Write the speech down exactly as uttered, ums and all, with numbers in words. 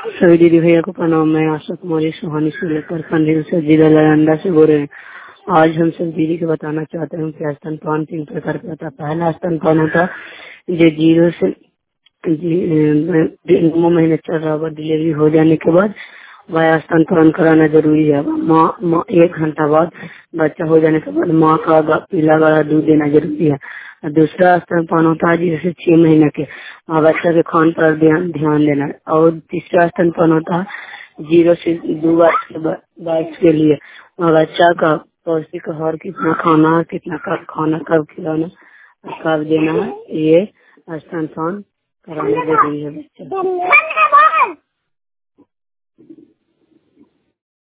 सभी दीदी भैया को प्रणाम। मैं आशा कुमारी सुहानी से लेकर खंडेल से जिला नालंदा से बोल रहे हैं। आज हम सब दीदी को बताना चाहते हैं कि स्तनपान तीन प्रकार का होता है। पहला स्तनपान होता है जो जीरो से जी- नौ महीने चल रहा होगा, डिलीवरी हो जाने के बाद वह स्तनपान कराना जरूरी है। माँ माँ एक घंटा बाद बच्चा हो जाने के बाद माँ का गा- पीला गाढ़ा दूध देना जरूरी है। और दूसरा स्तनपान होता है जैसे छह महीने के और बच्चा के खान पर ध्यान ध्यान देना। और तीसरा स्तनपान होता है जीरो से दो वर्ष के बा- बाईस के लिए और बच्चा का पौष्टिक आहार कितना खाना है, कितना कब खाना, कब खिलाना, कब देना है, ये स्तनपान कराना जरूरी है बच्चा।